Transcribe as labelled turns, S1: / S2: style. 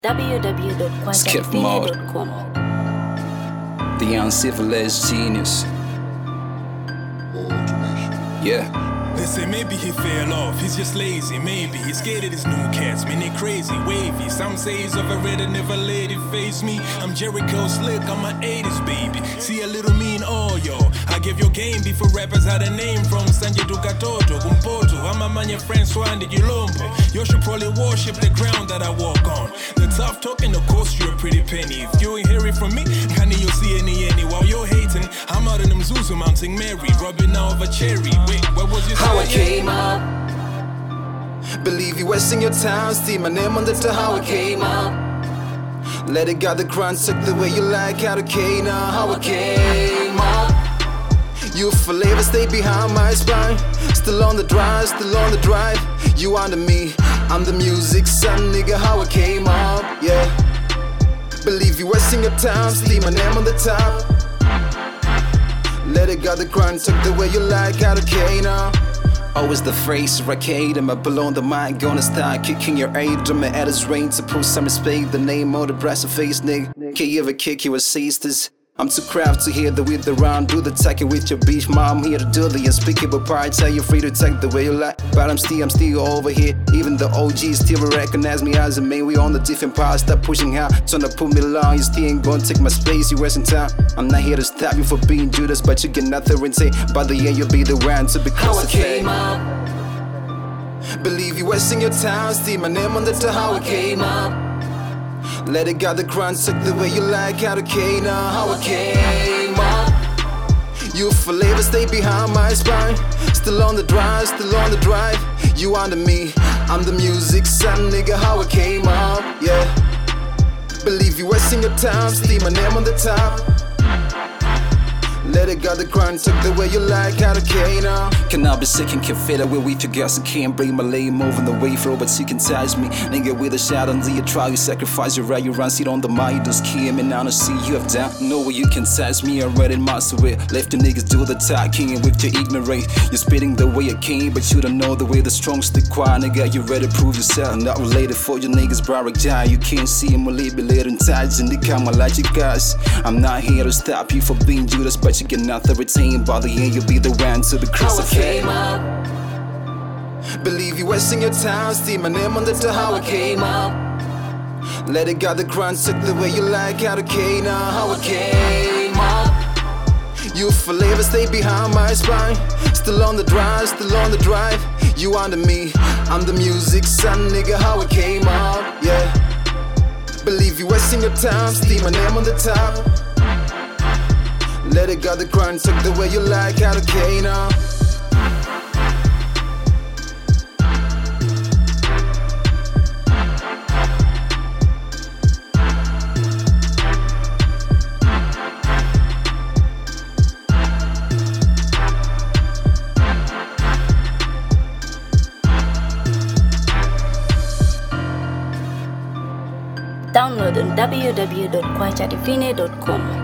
S1: www.quantatfine.com.
S2: The uncivilized genius. Yeah.
S3: They say maybe he fell off, he's just lazy, maybe he's scared of his new cats, man, they crazy, wavy. Some say he's overrated, never let it face me. I'm Jericho Slick, I'm an 80s baby. See a little me in all y'all. I give your game before rappers had a name from Sanje Dukatoto, Gumpoto. I'm a man, your friend Swandi Gilombo. You should probably worship the ground that I walk on. The tough talking, of course, you're a pretty penny. If you ain't hear it from me, can you see any? While you're hating, I'm out in them Zuzu Mountain Mary, rubbing out of a cherry. Wait, what was you
S4: how I came up? Believe you wasting your time, see my name on the top. How I came up? Let it got the grind, took the way you like. How to K now? How I came up? You flavor stay behind my spine. Still on the drive, still on the drive. You under me, I'm the music son, nigga. How I came up? Yeah. Believe you wasting your time, see my name on the top. Let it got the grind, took the way you like. How to K now? Always the phrase, arcade, I'm below the mind. Gonna start kicking your drum at his range to prove some respect. The name of the brass face, nigga. Can you ever kick your sisters? I'm too craft to hear the with the round. Do the talking with your beef, mom. Here to do the unspeakable part. Tell you free to take the way you like. But I'm still over here. Even the OGs still recognize me as a man. We on the different paths. Stop pushing hard. Trying to put me along. You still ain't gonna take my space. You wasting time. I'm not here to stop you for being Judas, but you get nothing and say. By the end, you'll be the one to be close to fame. Believe you wasting your time. See my name on the top. How I came up? Let it got the grind, took the way you like. How to K now? How I came up? You flavor stay behind my spine. Still on the drive, still on the drive. You under me, I'm the music son, nigga. How I came up? Yeah. Believe you wasting your time, see my name on the top. Let it got the grind, took the way you like. How to K now? Can I be sick and can fit away with your girls? I can't bring my lane, moving the way through, but you can touch me. Nigga with a shot until you try, you sacrifice your right, you run, sit on the mind, just kill me now to see you have down. No way you can touch me, I'm ready to master it. Left your niggas do the talking with your ignorance. You're spitting the way I came, but you don't know the way the strong stick quiet, nigga. You ready to prove yourself? Not related for your niggas, Barack Jai. You can't see him, will leave me later in touch, and they come like you guys. I'm not here to stop you for being Judas, but you get nothing retained. By the end, you'll be the one to be crucified. Believe you wasting your time, see my name on the top. How I came up? Let it got the grind, took the way you like. How to K now? How I came up? You flavor stay behind my spine. Still on the drive, still on the drive. You under me, I'm the music son, nigga. How I came up? Yeah. Believe you wasting your time, see my name on the top. Let it got the grind, took the way you like. How to K now?
S1: Download on www.quantatfine.com.